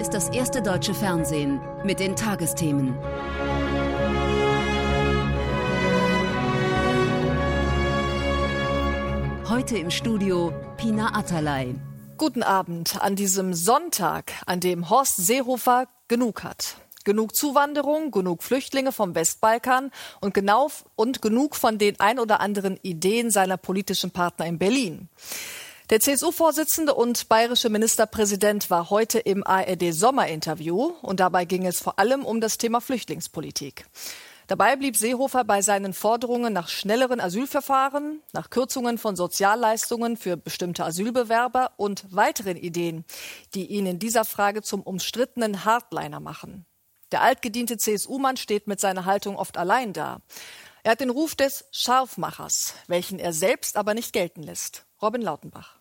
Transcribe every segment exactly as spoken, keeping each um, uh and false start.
ist das erste deutsche Fernsehen mit den Tagesthemen. Heute im Studio Pina Atalay. Guten Abend an diesem Sonntag, an dem Horst Seehofer genug hat. Genug Zuwanderung, genug Flüchtlinge vom Westbalkan und, genau, und genug von den ein oder anderen Ideen seiner politischen Partner in Berlin. Der C S U-Vorsitzende und bayerische Ministerpräsident war heute im A R D-Sommerinterview und dabei ging es vor allem um das Thema Flüchtlingspolitik. Dabei blieb Seehofer bei seinen Forderungen nach schnelleren Asylverfahren, nach Kürzungen von Sozialleistungen für bestimmte Asylbewerber und weiteren Ideen, die ihn in dieser Frage zum umstrittenen Hardliner machen. Der altgediente C S U-Mann steht mit seiner Haltung oft allein da. Er hat den Ruf des Scharfmachers, welchen er selbst aber nicht gelten lässt. Robin Lautenbach.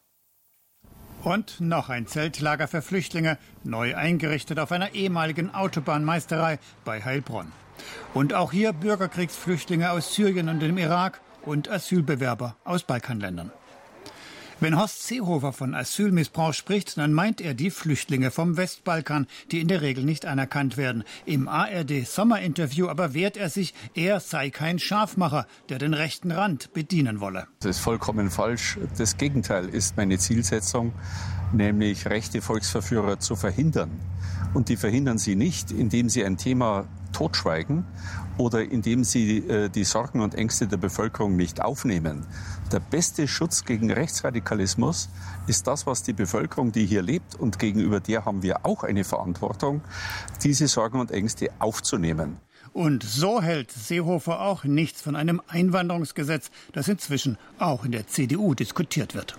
Und noch ein Zeltlager für Flüchtlinge, neu eingerichtet auf einer ehemaligen Autobahnmeisterei bei Heilbronn. Und auch hier Bürgerkriegsflüchtlinge aus Syrien und dem Irak und Asylbewerber aus Balkanländern. Wenn Horst Seehofer von Asylmissbrauch spricht, dann meint er die Flüchtlinge vom Westbalkan, die in der Regel nicht anerkannt werden. Im A R D-Sommerinterview aber wehrt er sich, er sei kein Scharfmacher, der den rechten Rand bedienen wolle. Das ist vollkommen falsch. Das Gegenteil ist meine Zielsetzung, nämlich rechte Volksverführer zu verhindern. Und die verhindern sie nicht, indem sie ein Thema totschweigen oder indem sie äh, die Sorgen und Ängste der Bevölkerung nicht aufnehmen. Der beste Schutz gegen Rechtsradikalismus ist das, was die Bevölkerung, die hier lebt, und gegenüber der haben wir auch eine Verantwortung, diese Sorgen und Ängste aufzunehmen. Und so hält Seehofer auch nichts von einem Einwanderungsgesetz, das inzwischen auch in der C D U diskutiert wird.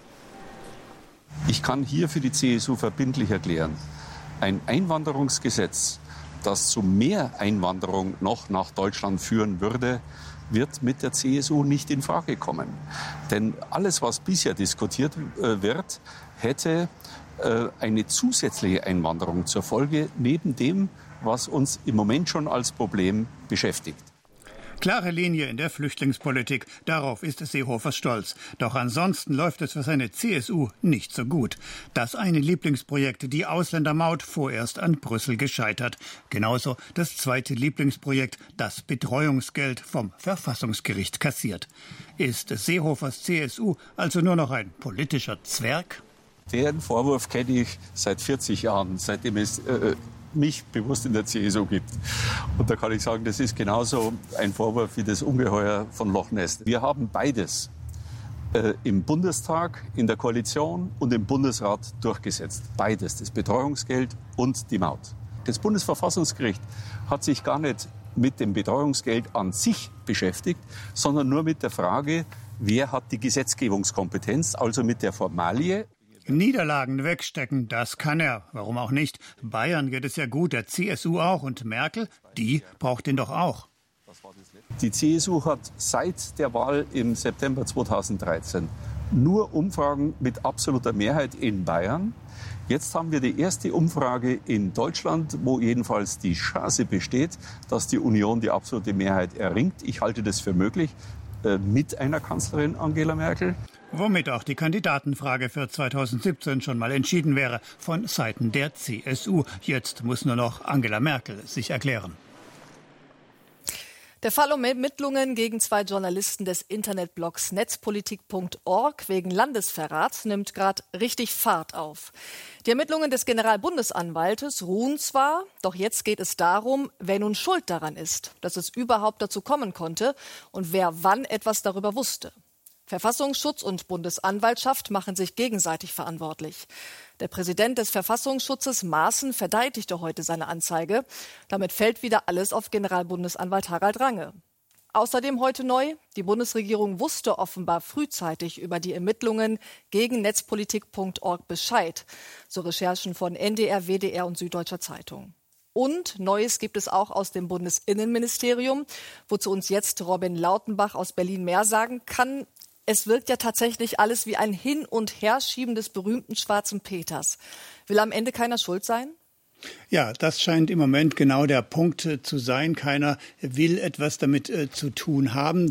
Ich kann hier für die C S U verbindlich erklären, ein Einwanderungsgesetz, das zu mehr Einwanderung noch nach Deutschland führen würde, wird mit der C S U nicht in Frage kommen. Denn alles, was bisher diskutiert äh, wird, hätte äh, eine zusätzliche Einwanderung zur Folge, neben dem, was uns im Moment schon als Problem beschäftigt. Klare Linie in der Flüchtlingspolitik, darauf ist Seehofer stolz. Doch ansonsten läuft es für seine C S U nicht so gut. Das eine Lieblingsprojekt, die Ausländermaut, vorerst an Brüssel gescheitert. Genauso das zweite Lieblingsprojekt, das Betreuungsgeld vom Verfassungsgericht kassiert. Ist Seehofers C S U also nur noch ein politischer Zwerg? Den Vorwurf kenne ich seit vierzig Jahren, seitdem es äh, mich bewusst in der C S U gibt. Und da kann ich sagen, das ist genauso ein Vorwurf wie das Ungeheuer von Loch Ness. Wir haben beides äh, im Bundestag, in der Koalition und im Bundesrat durchgesetzt. Beides, das Betreuungsgeld und die Maut. Das Bundesverfassungsgericht hat sich gar nicht mit dem Betreuungsgeld an sich beschäftigt, sondern nur mit der Frage, wer hat die Gesetzgebungskompetenz, also mit der Formalie. Niederlagen wegstecken, das kann er. Warum auch nicht? Bayern geht es ja gut, der C S U auch. Und Merkel, die braucht ihn doch auch. Die C S U hat seit der Wahl im September zweitausenddreizehn nur Umfragen mit absoluter Mehrheit in Bayern. Jetzt haben wir die erste Umfrage in Deutschland, wo jedenfalls die Chance besteht, dass die Union die absolute Mehrheit erringt. Ich halte das für möglich, äh, mit einer Kanzlerin Angela Merkel. Womit auch die Kandidatenfrage für zweitausendsiebzehn schon mal entschieden wäre, von Seiten der C S U. Jetzt muss nur noch Angela Merkel sich erklären. Der Fall um Ermittlungen gegen zwei Journalisten des Internetblogs netzpolitik punkt org wegen Landesverrats nimmt gerade richtig Fahrt auf. Die Ermittlungen des Generalbundesanwaltes ruhen zwar, doch jetzt geht es darum, wer nun schuld daran ist, dass es überhaupt dazu kommen konnte und wer wann etwas darüber wusste. Verfassungsschutz und Bundesanwaltschaft machen sich gegenseitig verantwortlich. Der Präsident des Verfassungsschutzes Maaßen verteidigte heute seine Anzeige. Damit fällt wieder alles auf Generalbundesanwalt Harald Range. Außerdem heute neu, die Bundesregierung wusste offenbar frühzeitig über die Ermittlungen gegen netzpolitik punkt org Bescheid, so Recherchen von N D R, W D R und Süddeutscher Zeitung. Und Neues gibt es auch aus dem Bundesinnenministerium, wozu uns jetzt Robin Lautenbach aus Berlin mehr sagen kann. Es wirkt ja tatsächlich alles wie ein Hin- und Herschieben des berühmten Schwarzen Peters. Will am Ende keiner schuld sein? Ja, das scheint im Moment genau der Punkt zu sein. Keiner will etwas damit äh, zu tun haben.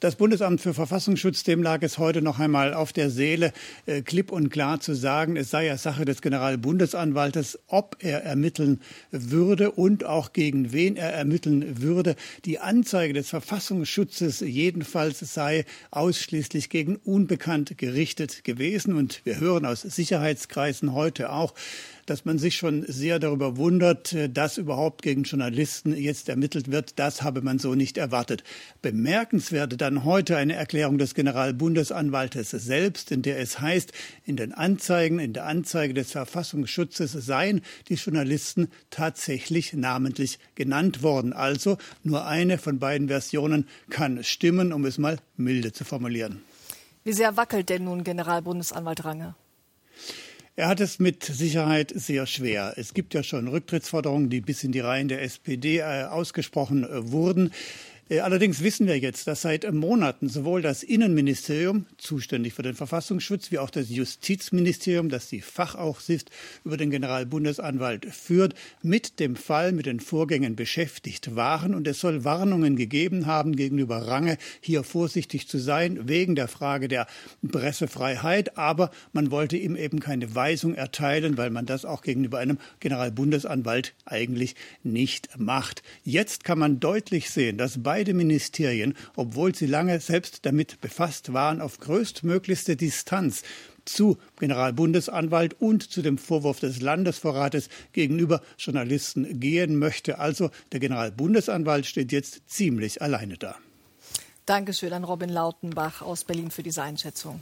Das Bundesamt für Verfassungsschutz, dem lag es heute noch einmal auf der Seele, äh, klipp und klar zu sagen, es sei ja Sache des Generalbundesanwaltes, ob er ermitteln würde und auch gegen wen er ermitteln würde. Die Anzeige des Verfassungsschutzes jedenfalls sei ausschließlich gegen Unbekannt gerichtet gewesen. Und wir hören aus Sicherheitskreisen heute auch, dass man sich schon sehr darüber wundert, dass überhaupt gegen Journalisten jetzt ermittelt wird. Das habe man so nicht erwartet. Bemerkenswert dann heute eine Erklärung des Generalbundesanwaltes selbst, in der es heißt, in den Anzeigen, in der Anzeige des Verfassungsschutzes seien die Journalisten tatsächlich namentlich genannt worden. Also nur eine von beiden Versionen kann stimmen, um es mal milde zu formulieren. Wie sehr wackelt denn nun Generalbundesanwalt Range? Er hat es mit Sicherheit sehr schwer. Es gibt ja schon Rücktrittsforderungen, die bis in die Reihen der S P D äh, ausgesprochen äh, wurden. Allerdings wissen wir jetzt, dass seit Monaten sowohl das Innenministerium, zuständig für den Verfassungsschutz, wie auch das Justizministerium, das die Fachaufsicht über den Generalbundesanwalt führt, mit dem Fall, mit den Vorgängen beschäftigt waren. Und es soll Warnungen gegeben haben gegenüber Range, hier vorsichtig zu sein, wegen der Frage der Pressefreiheit. Aber man wollte ihm eben keine Weisung erteilen, weil man das auch gegenüber einem Generalbundesanwalt eigentlich nicht macht. Jetzt kann man deutlich sehen, dass bei Beide Ministerien, obwohl sie lange selbst damit befasst waren, auf größtmöglichste Distanz zu Generalbundesanwalt und zu dem Vorwurf des Landesvorrates gegenüber Journalisten gehen möchte. Also der Generalbundesanwalt steht jetzt ziemlich alleine da. Dankeschön an Robin Lautenbach aus Berlin für diese Einschätzung.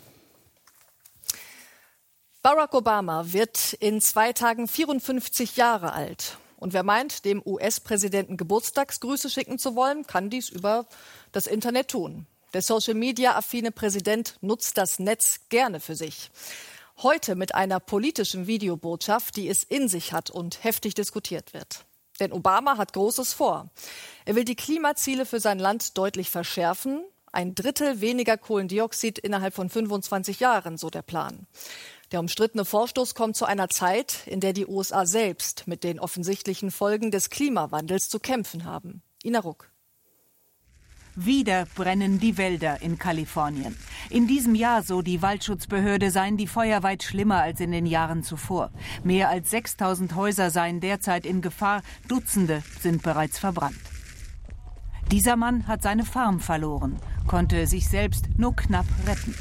Barack Obama wird in zwei Tagen vierundfünfzig Jahre alt. Und wer meint, dem U S-Präsidenten Geburtstagsgrüße schicken zu wollen, kann dies über das Internet tun. Der Social-Media-affine Präsident nutzt das Netz gerne für sich. Heute mit einer politischen Videobotschaft, die es in sich hat und heftig diskutiert wird. Denn Obama hat Großes vor. Er will die Klimaziele für sein Land deutlich verschärfen. Ein Drittel weniger Kohlendioxid innerhalb von fünfundzwanzig Jahren, so der Plan. Der umstrittene Vorstoß kommt zu einer Zeit, in der die U S A selbst mit den offensichtlichen Folgen des Klimawandels zu kämpfen haben. Ina Ruck. Wieder brennen die Wälder in Kalifornien. In diesem Jahr, so die Waldschutzbehörde, seien die Feuer weit schlimmer als in den Jahren zuvor. Mehr als sechstausend Häuser seien derzeit in Gefahr, Dutzende sind bereits verbrannt. Dieser Mann hat seine Farm verloren, konnte sich selbst nur knapp retten.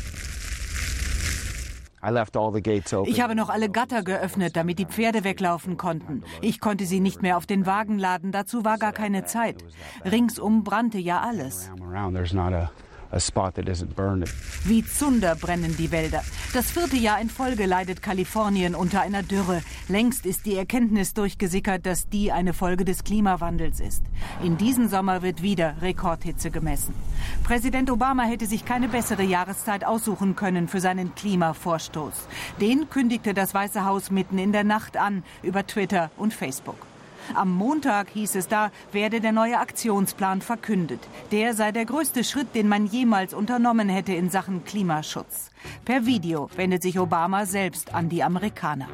Ich habe noch alle Gatter geöffnet, damit die Pferde weglaufen konnten. Ich konnte sie nicht mehr auf den Wagen laden, dazu war gar keine Zeit. Ringsum brannte ja alles. Wie Zunder brennen die Wälder. Das vierte Jahr in Folge leidet Kalifornien unter einer Dürre. Längst ist die Erkenntnis durchgesickert, dass die eine Folge des Klimawandels ist. In diesem Sommer wird wieder Rekordhitze gemessen. Präsident Obama hätte sich keine bessere Jahreszeit aussuchen können für seinen Klimavorstoß. Den kündigte das Weiße Haus mitten in der Nacht an über Twitter und Facebook. Am Montag, hieß es da, werde der neue Aktionsplan verkündet. Der sei der größte Schritt, den man jemals unternommen hätte in Sachen Klimaschutz. Per Video wendet sich Obama selbst an die Amerikaner.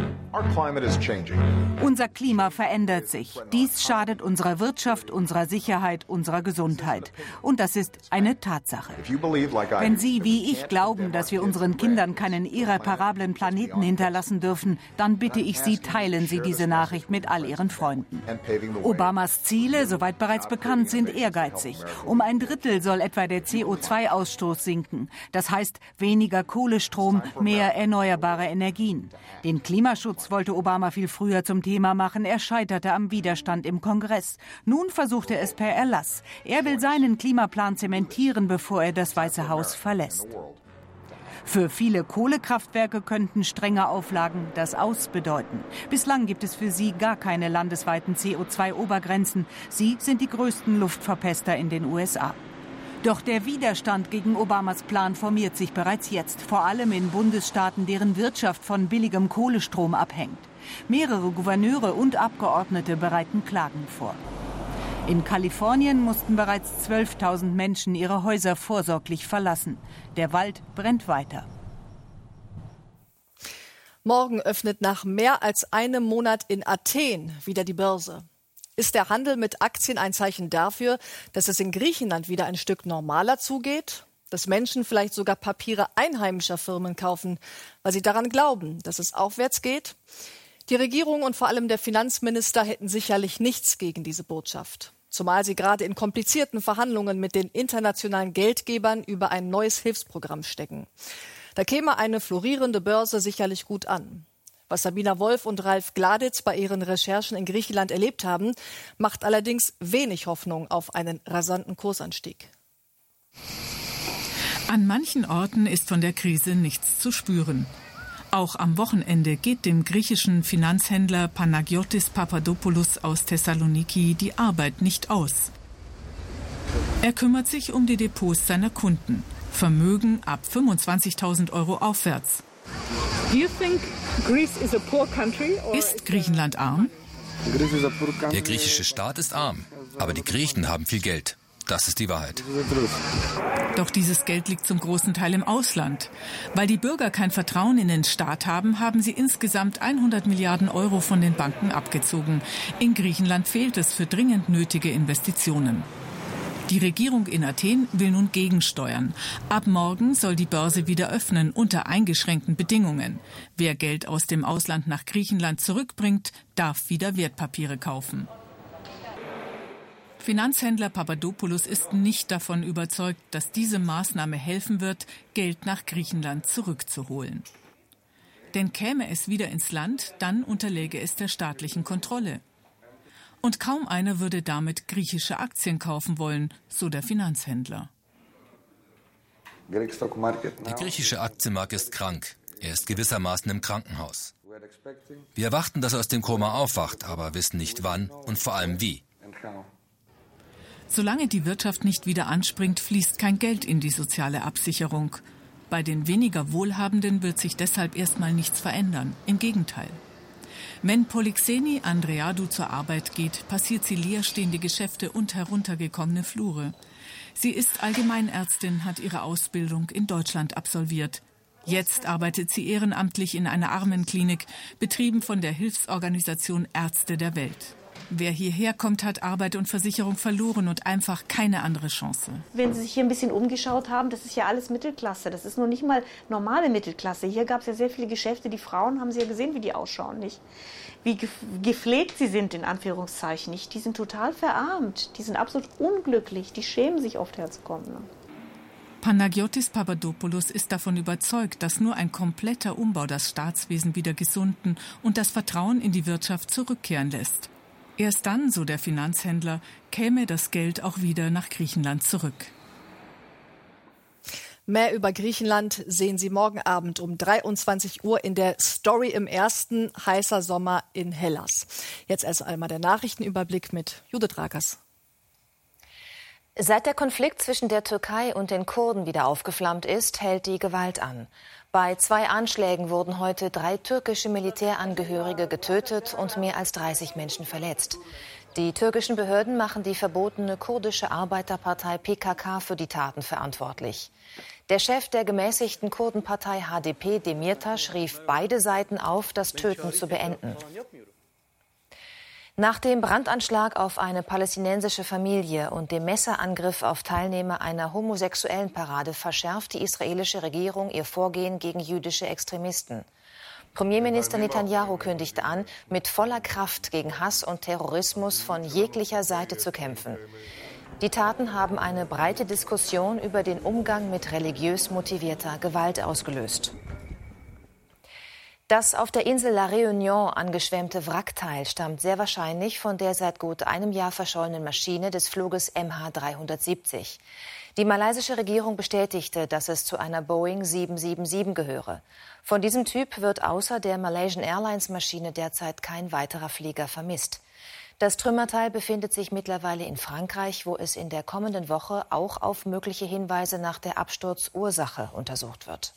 Unser Klima verändert sich. Dies schadet unserer Wirtschaft, unserer Sicherheit, unserer Gesundheit. Und das ist eine Tatsache. Wenn Sie, wie ich, glauben, dass wir unseren Kindern keinen irreparablen Planeten hinterlassen dürfen, dann bitte ich Sie, teilen Sie diese Nachricht mit all Ihren Freunden. Obamas Ziele, soweit bereits bekannt, sind ehrgeizig. Um ein Drittel soll etwa der C O zwei Ausstoß sinken. Das heißt, weniger Kohlestrom, mehr erneuerbare Energien. Den Klimaschutz wollte Obama viel früher zum Thema machen. Er scheiterte am Widerstand im Kongress. Nun versucht er es per Erlass. Er will seinen Klimaplan zementieren, bevor er das Weiße Haus verlässt. Für viele Kohlekraftwerke könnten strenge Auflagen das Aus bedeuten. Bislang gibt es für sie gar keine landesweiten C O zwei Obergrenzen. Sie sind die größten Luftverpester in den U S A. Doch der Widerstand gegen Obamas Plan formiert sich bereits jetzt, vor allem in Bundesstaaten, deren Wirtschaft von billigem Kohlestrom abhängt. Mehrere Gouverneure und Abgeordnete bereiten Klagen vor. In Kalifornien mussten bereits zwölftausend Menschen ihre Häuser vorsorglich verlassen. Der Wald brennt weiter. Morgen öffnet nach mehr als einem Monat in Athen wieder die Börse. Ist der Handel mit Aktien ein Zeichen dafür, dass es in Griechenland wieder ein Stück normaler zugeht? Dass Menschen vielleicht sogar Papiere einheimischer Firmen kaufen, weil sie daran glauben, dass es aufwärts geht? Die Regierung und vor allem der Finanzminister hätten sicherlich nichts gegen diese Botschaft. Zumal sie gerade in komplizierten Verhandlungen mit den internationalen Geldgebern über ein neues Hilfsprogramm stecken. Da käme eine florierende Börse sicherlich gut an. Was Sabina Wolf und Ralf Gladitz bei ihren Recherchen in Griechenland erlebt haben, macht allerdings wenig Hoffnung auf einen rasanten Kursanstieg. An manchen Orten ist von der Krise nichts zu spüren. Auch am Wochenende geht dem griechischen Finanzhändler Panagiotis Papadopoulos aus Thessaloniki die Arbeit nicht aus. Er kümmert sich um die Depots seiner Kunden. Vermögen ab fünfundzwanzigtausend Euro aufwärts. Ist Griechenland arm? Der griechische Staat ist arm, aber die Griechen haben viel Geld. Das ist die Wahrheit. Doch dieses Geld liegt zum großen Teil im Ausland. Weil die Bürger kein Vertrauen in den Staat haben, haben sie insgesamt hundert Milliarden Euro von den Banken abgezogen. In Griechenland fehlt es für dringend nötige Investitionen. Die Regierung in Athen will nun gegensteuern. Ab morgen soll die Börse wieder öffnen, unter eingeschränkten Bedingungen. Wer Geld aus dem Ausland nach Griechenland zurückbringt, darf wieder Wertpapiere kaufen. Finanzhändler Papadopoulos ist nicht davon überzeugt, dass diese Maßnahme helfen wird, Geld nach Griechenland zurückzuholen. Denn käme es wieder ins Land, dann unterläge es der staatlichen Kontrolle. Und kaum einer würde damit griechische Aktien kaufen wollen, so der Finanzhändler. Der griechische Aktienmarkt ist krank. Er ist gewissermaßen im Krankenhaus. Wir erwarten, dass er aus dem Koma aufwacht, aber wissen nicht wann und vor allem wie. Solange die Wirtschaft nicht wieder anspringt, fließt kein Geld in die soziale Absicherung. Bei den weniger Wohlhabenden wird sich deshalb erstmal nichts verändern. Im Gegenteil. Wenn Polixeni Andreadou zur Arbeit geht, passiert sie leerstehende Geschäfte und heruntergekommene Flure. Sie ist Allgemeinärztin, hat ihre Ausbildung in Deutschland absolviert. Jetzt arbeitet sie ehrenamtlich in einer Armenklinik, betrieben von der Hilfsorganisation Ärzte der Welt. Wer hierher kommt, hat Arbeit und Versicherung verloren und einfach keine andere Chance. Wenn Sie sich hier ein bisschen umgeschaut haben, das ist ja alles Mittelklasse. Das ist noch nicht mal normale Mittelklasse. Hier gab es ja sehr viele Geschäfte. Die Frauen, haben Sie ja gesehen, wie die ausschauen, nicht? Wie gepflegt sie sind, in Anführungszeichen, nicht? Die sind total verarmt. Die sind absolut unglücklich. Die schämen sich oft herzukommen. Ne? Panagiotis Papadopoulos ist davon überzeugt, dass nur ein kompletter Umbau das Staatswesen wieder gesunden und das Vertrauen in die Wirtschaft zurückkehren lässt. Erst dann, so der Finanzhändler, käme das Geld auch wieder nach Griechenland zurück. Mehr über Griechenland sehen Sie morgen Abend um dreiundzwanzig Uhr in der Story im ersten heißer Sommer in Hellas. Jetzt erst einmal der Nachrichtenüberblick mit Judith Rakers. Seit der Konflikt zwischen der Türkei und den Kurden wieder aufgeflammt ist, hält die Gewalt an. Bei zwei Anschlägen wurden heute drei türkische Militärangehörige getötet und mehr als dreißig Menschen verletzt. Die türkischen Behörden machen die verbotene kurdische Arbeiterpartei P K K für die Taten verantwortlich. Der Chef der gemäßigten Kurdenpartei H D P, Demirtas, rief beide Seiten auf, das Töten zu beenden. Nach dem Brandanschlag auf eine palästinensische Familie und dem Messerangriff auf Teilnehmer einer homosexuellen Parade verschärft die israelische Regierung ihr Vorgehen gegen jüdische Extremisten. Premierminister Netanyahu kündigte an, mit voller Kraft gegen Hass und Terrorismus von jeglicher Seite zu kämpfen. Die Taten haben eine breite Diskussion über den Umgang mit religiös motivierter Gewalt ausgelöst. Das auf der Insel La Réunion angeschwemmte Wrackteil stammt sehr wahrscheinlich von der seit gut einem Jahr verschollenen Maschine des Fluges M H dreihundertsiebzig. Die malaysische Regierung bestätigte, dass es zu einer Boeing sieben sieben sieben gehöre. Von diesem Typ wird außer der Malaysian Airlines Maschine derzeit kein weiterer Flieger vermisst. Das Trümmerteil befindet sich mittlerweile in Frankreich, wo es in der kommenden Woche auch auf mögliche Hinweise nach der Absturzursache untersucht wird.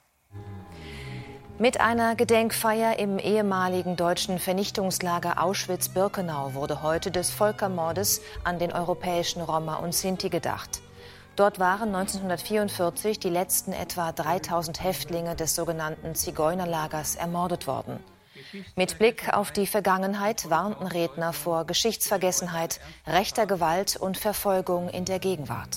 Mit einer Gedenkfeier im ehemaligen deutschen Vernichtungslager Auschwitz-Birkenau wurde heute des Völkermordes an den europäischen Roma und Sinti gedacht. Dort waren neunzehnhundertvierundvierzig die letzten etwa dreitausend Häftlinge des sogenannten Zigeunerlagers ermordet worden. Mit Blick auf die Vergangenheit warnten Redner vor Geschichtsvergessenheit, rechter Gewalt und Verfolgung in der Gegenwart.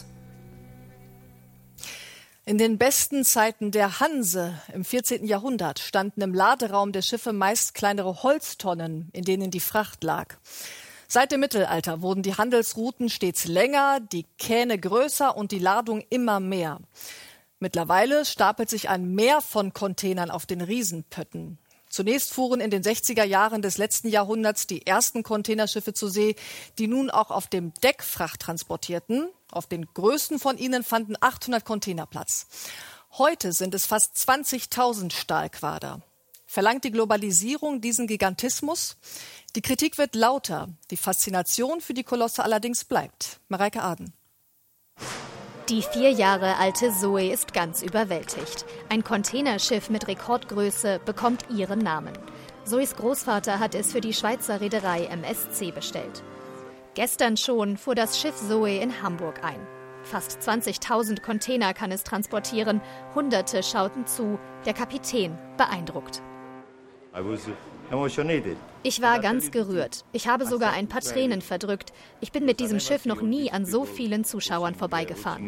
In den besten Zeiten der Hanse im vierzehnten Jahrhundert standen im Laderaum der Schiffe meist kleinere Holztonnen, in denen die Fracht lag. Seit dem Mittelalter wurden die Handelsrouten stets länger, die Kähne größer und die Ladung immer mehr. Mittlerweile stapelt sich ein Meer von Containern auf den Riesenpötten. Zunächst fuhren in den sechziger Jahren des letzten Jahrhunderts die ersten Containerschiffe zur See, die nun auch auf dem Deck Fracht transportierten. Auf den größten von ihnen fanden achthundert Container Platz. Heute sind es fast zwanzigtausend Stahlquader. Verlangt die Globalisierung diesen Gigantismus? Die Kritik wird lauter. Die Faszination für die Kolosse allerdings bleibt. Mareike Aden. Die vier Jahre alte Zoe ist ganz überwältigt. Ein Containerschiff mit Rekordgröße bekommt ihren Namen. Zoes Großvater hat es für die Schweizer Reederei M S C bestellt. Gestern schon fuhr das Schiff Zoe in Hamburg ein. Fast zwanzigtausend Container kann es transportieren. Hunderte schauten zu. Der Kapitän beeindruckt. Ich war ganz gerührt. Ich habe sogar ein paar Tränen verdrückt. Ich bin mit diesem Schiff noch nie an so vielen Zuschauern vorbeigefahren.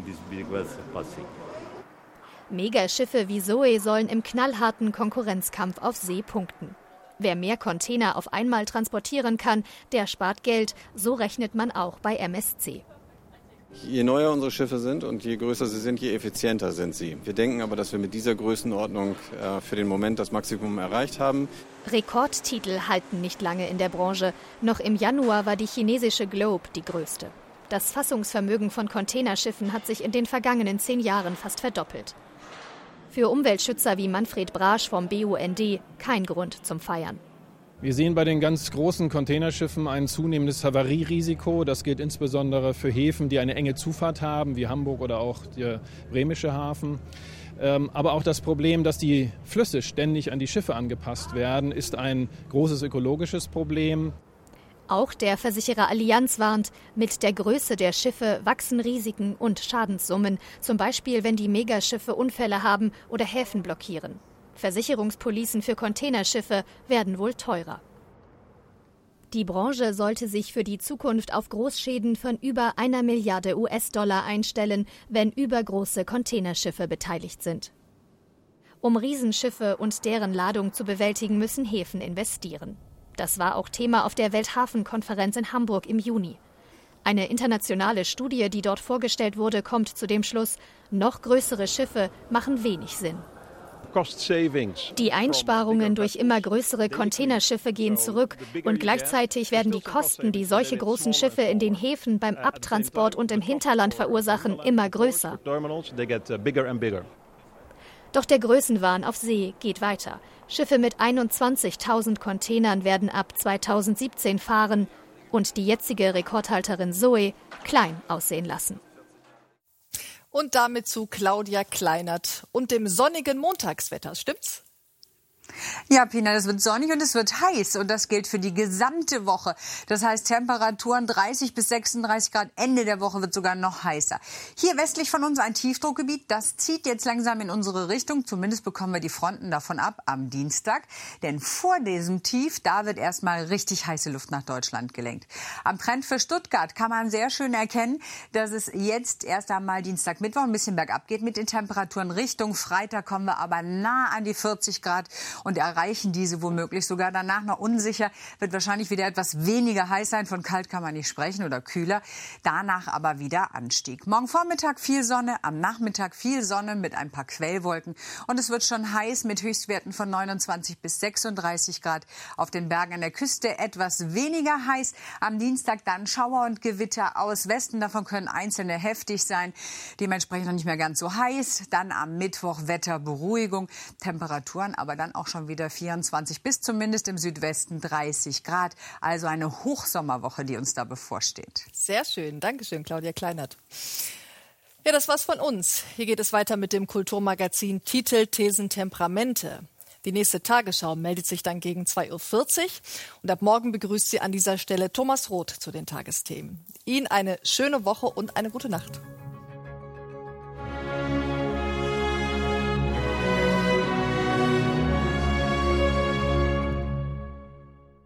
Megaschiffe wie Zoe sollen im knallharten Konkurrenzkampf auf See punkten. Wer mehr Container auf einmal transportieren kann, der spart Geld. So rechnet man auch bei M S C. Je neuer unsere Schiffe sind und je größer sie sind, je effizienter sind sie. Wir denken aber, dass wir mit dieser Größenordnung äh, für den Moment das Maximum erreicht haben. Rekordtitel halten nicht lange in der Branche. Noch im Januar war die chinesische Globe die größte. Das Fassungsvermögen von Containerschiffen hat sich in den vergangenen zehn Jahren fast verdoppelt. Für Umweltschützer wie Manfred Brasch vom B U N D kein Grund zum Feiern. Wir sehen bei den ganz großen Containerschiffen ein zunehmendes Havarierisiko. Das gilt insbesondere für Häfen, die eine enge Zufahrt haben, wie Hamburg oder auch der bremische Hafen. Aber auch das Problem, dass die Flüsse ständig an die Schiffe angepasst werden, ist ein großes ökologisches Problem. Auch der Versicherer Allianz warnt, mit der Größe der Schiffe wachsen Risiken und Schadenssummen. Zum Beispiel, wenn die Megaschiffe Unfälle haben oder Häfen blockieren. Versicherungspolicen für Containerschiffe werden wohl teurer. Die Branche sollte sich für die Zukunft auf Großschäden von über einer Milliarde U S-Dollar einstellen, wenn übergroße Containerschiffe beteiligt sind. Um Riesenschiffe und deren Ladung zu bewältigen, müssen Häfen investieren. Das war auch Thema auf der Welthafenkonferenz in Hamburg im Juni. Eine internationale Studie, die dort vorgestellt wurde, kommt zu dem Schluss, noch größere Schiffe machen wenig Sinn. Die Einsparungen durch immer größere Containerschiffe gehen zurück und gleichzeitig werden die Kosten, die solche großen Schiffe in den Häfen beim Abtransport und im Hinterland verursachen, immer größer. Doch der Größenwahn auf See geht weiter. Schiffe mit einundzwanzigtausend Containern werden ab zweitausendsiebzehn fahren und die jetzige Rekordhalterin Zoe klein aussehen lassen. Und damit zu Claudia Kleinert und dem sonnigen Montagswetter. Stimmt's? Ja, Pina, es wird sonnig und es wird heiß und das gilt für die gesamte Woche. Das heißt Temperaturen dreißig bis sechsunddreißig Grad, Ende der Woche wird sogar noch heißer. Hier westlich von uns ein Tiefdruckgebiet, das zieht jetzt langsam in unsere Richtung. Zumindest bekommen wir die Fronten davon ab am Dienstag. Denn vor diesem Tief, da wird erstmal richtig heiße Luft nach Deutschland gelenkt. Am Trend für Stuttgart kann man sehr schön erkennen, dass es jetzt erst einmal Dienstag, Mittwoch ein bisschen bergab geht mit den Temperaturen. Richtung Freitag kommen wir aber nah an die vierzig Grad. Und erreichen diese womöglich sogar. Danach noch unsicher, wird wahrscheinlich wieder etwas weniger heiß sein. Von kalt kann man nicht sprechen oder kühler. Danach aber wieder Anstieg. Morgen Vormittag viel Sonne, am Nachmittag viel Sonne mit ein paar Quellwolken. Und es wird schon heiß mit Höchstwerten von neunundzwanzig bis sechsunddreißig Grad. Auf den Bergen an der Küste etwas weniger heiß. Am Dienstag dann Schauer und Gewitter aus Westen. Davon können einzelne heftig sein. Dementsprechend noch nicht mehr ganz so heiß. Dann am Mittwoch Wetterberuhigung. Temperaturen aber dann auch schon wieder vierundzwanzig bis zumindest im Südwesten dreißig Grad. Also eine Hochsommerwoche, die uns da bevorsteht. Sehr schön. Dankeschön, Claudia Kleinert. Ja, das war's von uns. Hier geht es weiter mit dem Kulturmagazin Titel, Thesen, Temperamente. Die nächste Tagesschau meldet sich dann gegen zwei Uhr vierzig. Und ab morgen begrüßt sie an dieser Stelle Thomas Roth zu den Tagesthemen. Ihnen eine schöne Woche und eine gute Nacht.